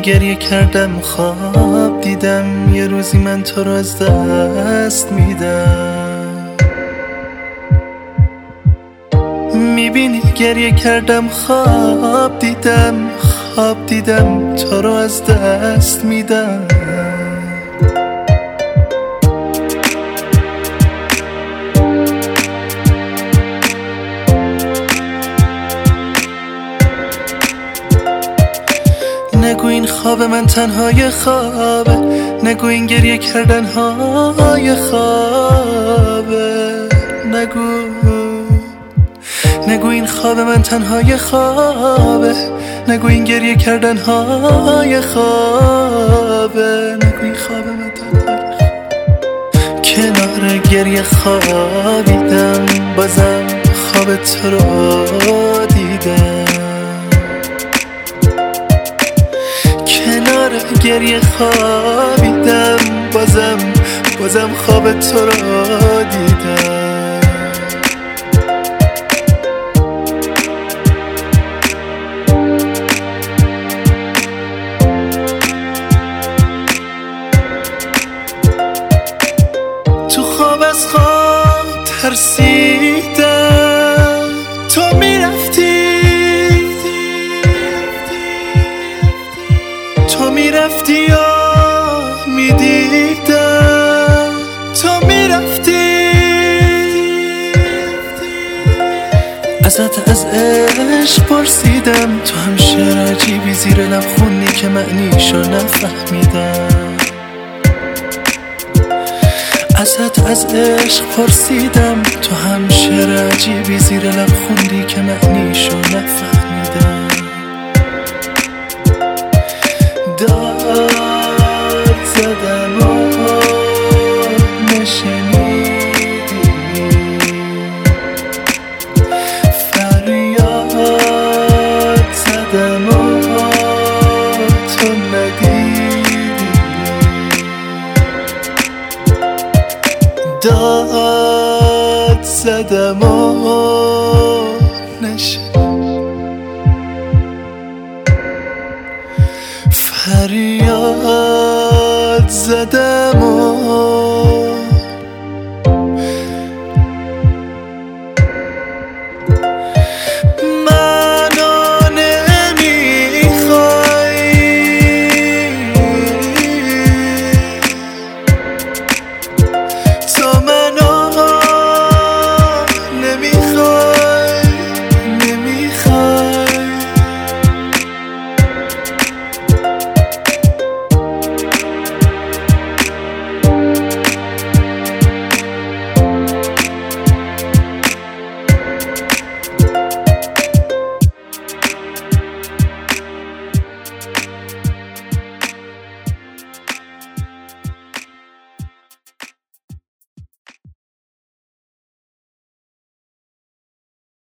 گریه کردم خواب دیدم یه روزی من تو رو از دست میدم. میبینی گریه کردم خواب دیدم تو رو از دست میدم. نگو این خواب من تنهای خوابه، نگو این گریه کردن های خوابه، نگو این خواب من تنهای خوابه، نگو این گریه کردن های خوابه، نگو این خواب من تنهای خوابه. کنار گریه خوابیدم بازم خواب تو رو دیدم. کنار گریه خوابیدم بازم خواب تو رو دیدم. تو خواب از خواب ترسیدم تو میرفتی یا میدیدم تو میرفتی. ازت از عشق پرسیدم تو هم شعر عجیبی زیر لب خوندی که معنیشو نفهمیدم. ازت از عشق پرسیدم تو هم شعر عجیبی زیر لب خوندی که معنیشو نفهمیدم. داد زدم و نشنیدی، فریاد زدم و تو ندیدی. داد زدم و نشنیدی، فریاد زدم